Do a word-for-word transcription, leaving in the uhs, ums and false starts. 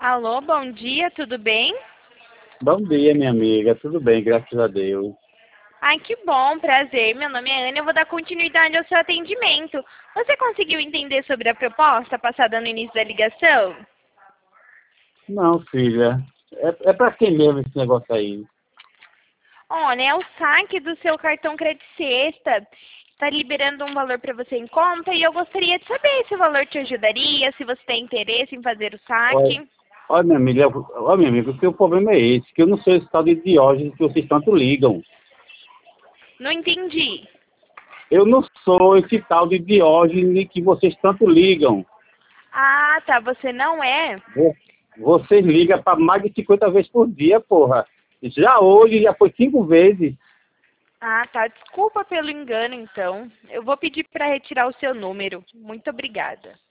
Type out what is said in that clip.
Alô, bom dia, tudo bem? Bom dia, minha amiga. Tudo bem, graças a Deus. Ai, que bom, prazer. Meu nome é Ana, eu vou dar continuidade ao seu atendimento. Você conseguiu entender sobre a proposta passada no início da ligação? Não, filha. É, é pra quem mesmo esse negócio aí? Olha, é o saque do seu cartão Credit Sexta. Está liberando um valor para você em conta e eu gostaria de saber se o valor te ajudaria, se você tem interesse em fazer o Olha, saque. olha, minha amiga, olha, minha amiga, porque o problema é esse, que eu não sou esse tal de Diógenes que vocês tanto ligam. Não entendi. Eu não sou esse tal de Diógenes que vocês tanto ligam. Ah, tá, você não é? Vo- Vocês ligam para mais de cinquenta vezes por dia, porra. Já hoje, já foi cinco vezes. Ah, tá. Desculpa pelo engano, então. Eu vou pedir para retirar o seu número. Muito obrigada.